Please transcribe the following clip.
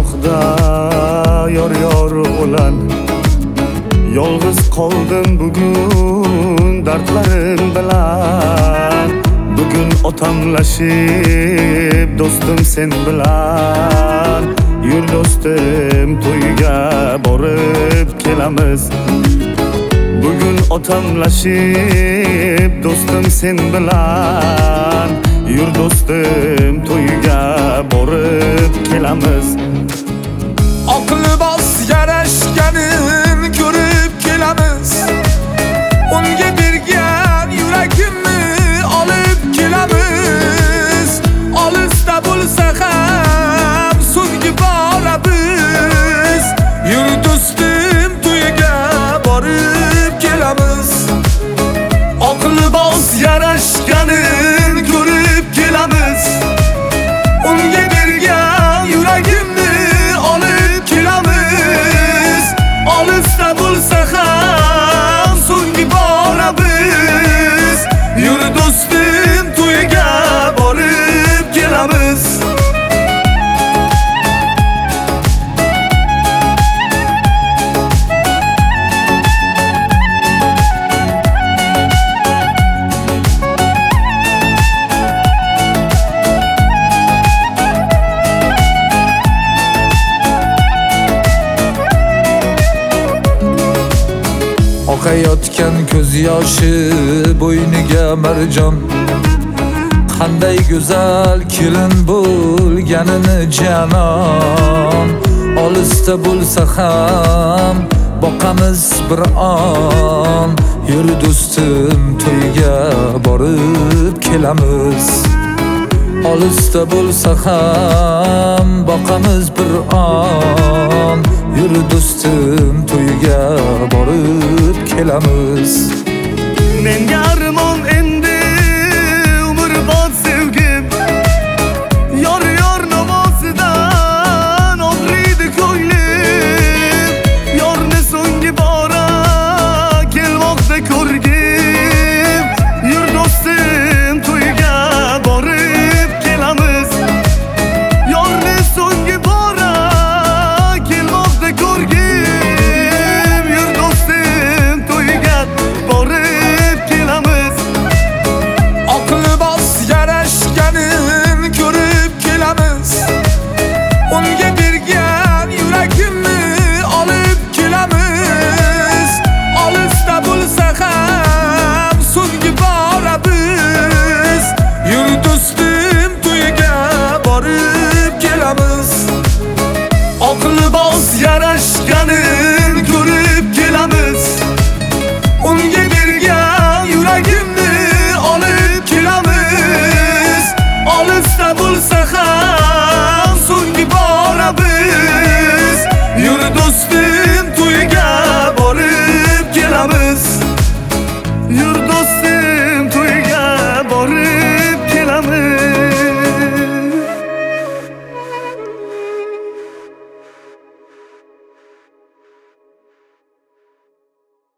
qishloqda yor o'lan. Yolg'iz qoldim bugun dardlarim bilan. Bugun otamlashib do'stim sen bilan. Yur do'stim to'yga borib kelamiz. Bugun otamlashib do'stim sen bilan. Yur do'stim to'yga borib kelamiz. Aqli bos yarashganin ko'rib kelamiz. Unga bergan yuragimni olib kelamiz. Olisda bo'lsa ham so'nggi boramiz. Yur do'stim to'yiga borib kelamiz. Aqli bos yarashganin ko'rib kelamiz. Unga bergan yuragimni olib kelamiz. Olisda bo'lsa ham so'nggi boramiz. Yur do'stim to'yiga borib kelamiz. Oqayotgan ko'z yoshi bo'yniga marjon. Qanday go'zal kelin bo'lganini janon. Olisda bo'lsa ham boqamiz bir on. Yur do'stim to'yga borib kelamiz. Olisda bo'lsa ham boqamiz bir on. Yur do'stim to'yga borib kelamiz. Menga armon endi umrbod sevgim. Yor namozidan og'riydi ko'nglim. Yorni so'nggi bora kelmoqda ko'rgim. Yur do'stim to'yga borib kelamiz. Yorni so'nggi bora kelmoqda ko'rgim. Yur do'stim to'yga borib kelamiz. Aqli bos yarashganin ko'rib kelamiz. Unga bergan yuragimni olib kelamiz. Olisda bo'lsa ham so'nggi boramiz. Yur do'stim to'yiga borib kelamiz. Aqli bos yarashganin ko'rib kelamiz. Unga bergan yuragimni olib kelamiz. Olisda bo'lsa ham so'nggi boramiz. Yur do'stim